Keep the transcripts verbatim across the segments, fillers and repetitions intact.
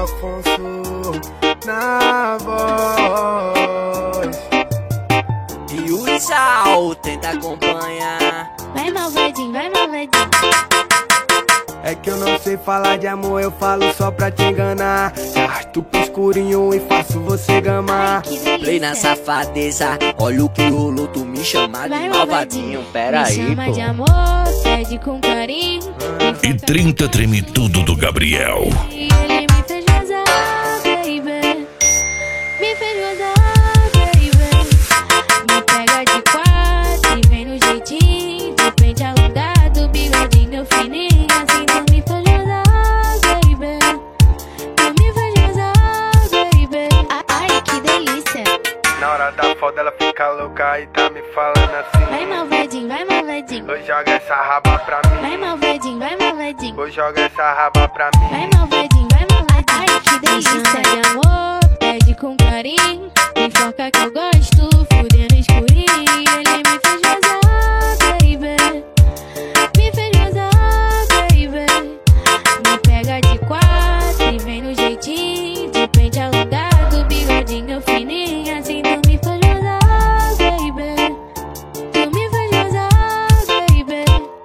Afonso na voz. E o Tchau tenta acompanhar. Vai malvadinho, vai malvadinho. É que eu não sei falar de amor, eu falo só pra te enganar. Te arrasto pro escurinho e faço você gamar. Play na safadeza, olha o que rolou, tu me chama de malvadinho. Pera me aí, chama pô. de amor, pede com carinho. E trinta treme tudo do Gabriel. E ele me fez gozar, baby. Me fez gozar, baby. Me pega de quatro e vem no jeitinho. De pente alongado, bigodinho fininho. Assim tu me fez gozar, baby. Tu me fez gozar, baby. Ai, que delícia. Na hora da foda ela fica louca e tá me falando assim. Vai malvadinho, vai malvadinho. Hoje joga essa raba pra mim. Vai malvadinho, vai malvadinho. Hoje joga essa raba pra mim. Vai malvadinho, vai malvadinho. Ai, que delícia. Me chama de amor, pede com carinho. Me foca que eu gosto, fudendo escurinho. Ele me fez gozar, baby. Me fez gozar, baby. Me pega de quatro e vem no jeitinho. De pente alongado, bigodinho fininho. Assim tu me faz gozar, baby. Tu me faz gozar, baby.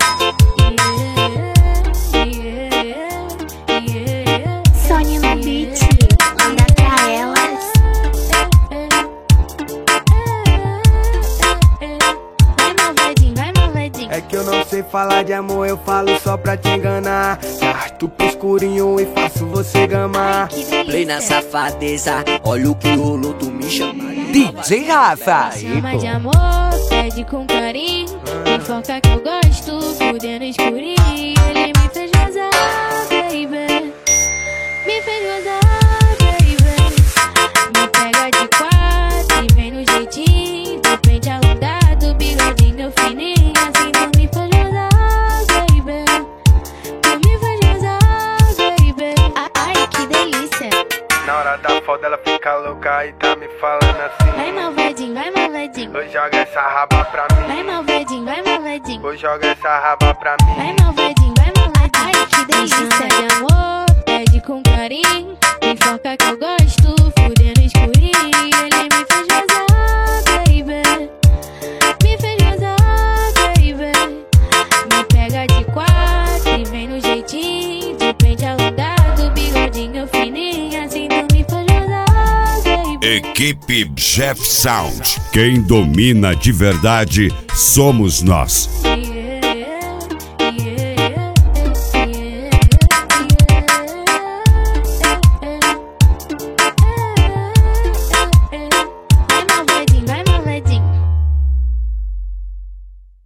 Yeah, yeah, yeah. Sony no beat, manda pra elas. Vai malvadinho, vai malvadinho. É que eu não sei falar de amor, eu falo só pra te enganar. Te arrasto pro escurinho e faço você gamar. Que delícia. Play na safadeza, olha o que rolou, tu me chama de D J Rafa. Chama de amor, pede com carinho. Me foca que eu gosto, fudendo escurinho. Ele me fez gozar, baby. Me fez gozar, baby. Me pega de quatro e vem no jeitinho. De pente alongado, bigodinho fininho. Assim tu me fez gozar, baby. Tu me fez gozar, baby. Ai, que delícia. Na hora da foda ela fica louca e tá me falando assim. Vai malvadinho, vai malvadinho. Hoje joga essa raba pra mim. Vai malvadinho, vai malvadinho. Hoje joga essa raba pra mim. Vai malvadinho, vai malvadinho. Ai, que delícia. Me chama de amor, pede com carinho. Me foca que eu gosto, fudendo escurinho. Ele me fez gozar, baby. Me fez gozar, baby. Me pega de quatro e vem no jeitinho. De pente alongado, bigodinho fininho. Assim tu me faz gozar, baby. Equipe Jeff Sound. Quem domina de verdade somos nós.